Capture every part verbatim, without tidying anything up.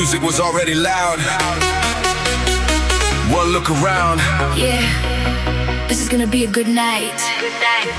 music was already loud. One look around. Yeah, this is gonna be a good night. Good night.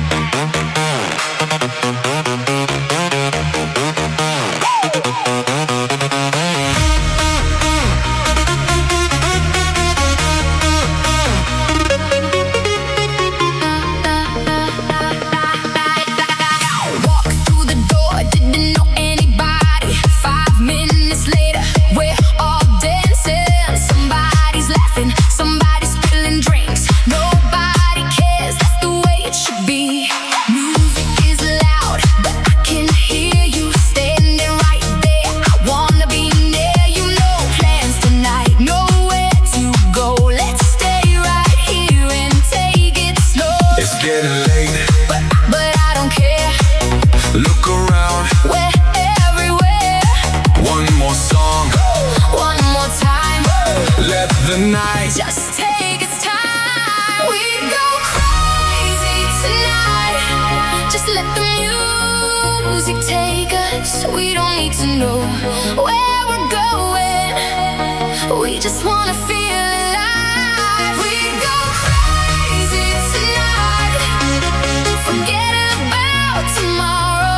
Look around, we're everywhere. One more song, one more time. Let the night just take its time. We go crazy tonight. Just let the music take us. We don't need to know where we're going. We just wanna feel alive. We go crazy tonight. Forget about tomorrow.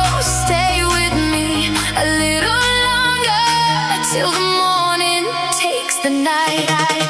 Till the morning takes the night.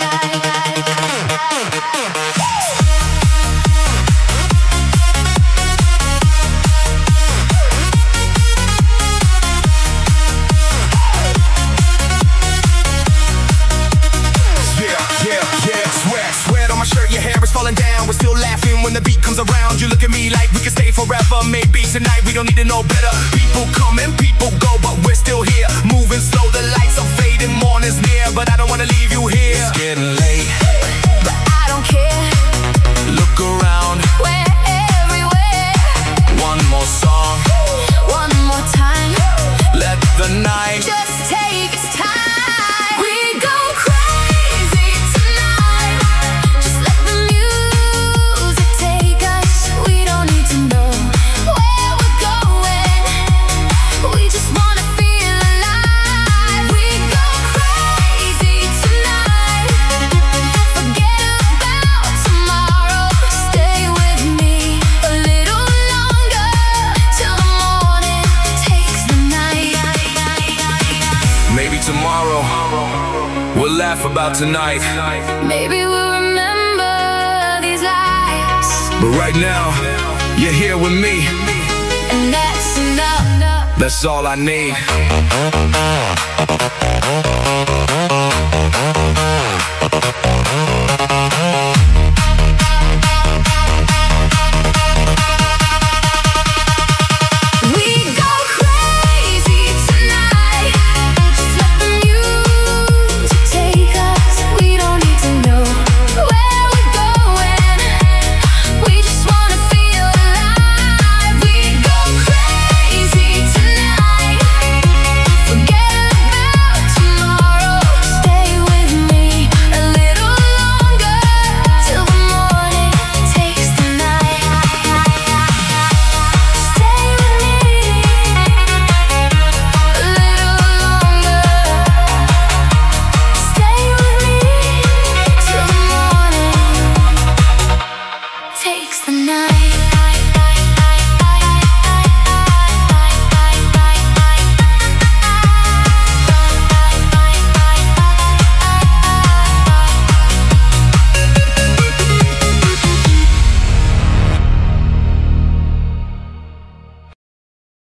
Yeah, yeah, yeah. Sweat, sweat on my shirt, your hair is falling down. We're still laughing when the beat comes around. You look at me like we can stay forever. Maybe tonight we don't need to know better. People come and people go, but we're still here. Moving slow, the lights are fading, morning's near, but I don't wanna leave you here. It's getting late, but I don't care. Look around, we're everywhere. One more song, one more time. Let the night just take its time. We go crazy tonight. Just let the music take us. We don't need to know where we're going. We just wanna feel alive. We go crazy tonight. Forget about tomorrow. Stay with me a little longer. Till the morning takes the night. Maybe tomorrow we'll laugh about tonight. Maybe we'll remember these lights. But right now, you're here with me, and that's enough. That's all I need.